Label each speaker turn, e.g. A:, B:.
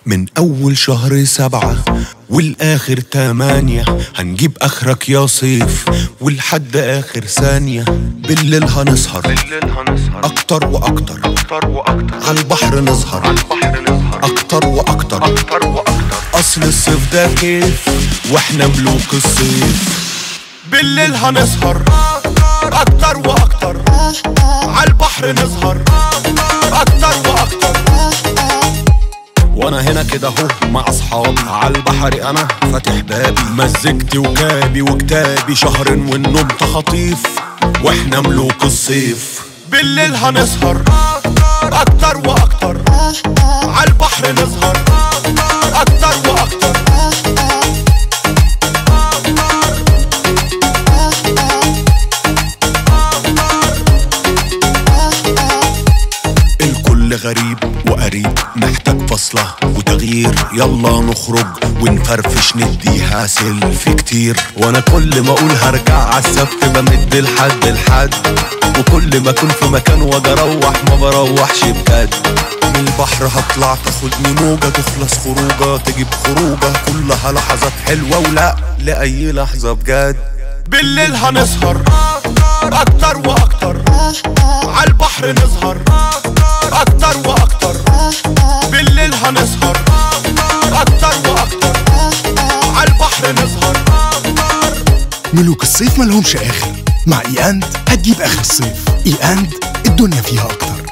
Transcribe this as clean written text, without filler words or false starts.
A: من أول شهر 7 والآخر 8 هنجيب آخرك يا صيف ولحد آخر ثانية. بالليل هنسهر أكتر وأكتر عالبحر نسهر أكتر وأكتر أصل الصيف ده كيف وإحنا ملوك الصيف. بالليل هنسهر أكتر وأكتر عالبحر نسهر أكتر وأكتر. وانا هنا كده اهو مع اصحابي عالبحر، انا فاتح بابي مزجتي وكابي وكتابي، شهر والنوم تخطيف واحنا ملوك الصيف. بالليل هنسهر اكتر واكتر عالبحر نسهر اكتر واكتر. الكل غريب وقريب محتاج فصلة وتغيير، يلا نخرج ونفرفش نديها سيلفي كتير. وانا كل ما اقول هرجع عالسبت بمد الحد وكل ما اكون في مكان واجي اروح ما بروحش بجد. من البحر هطلع تاخدني موجة تخلص خروجة تجيب خروجة كلها لحظات حلوة ولا لأي لحظة بجد. بالليل هنسهر اكتر واكتر عالبحر نسهر اكتر واكتر. بالليل هنسهر اكتر واكتر عالبحر نسهر.
B: ملوك الصيف ملهمش اخر، مع اياند هتجيب اخر الصيف. اياند الدنيا فيها اكتر.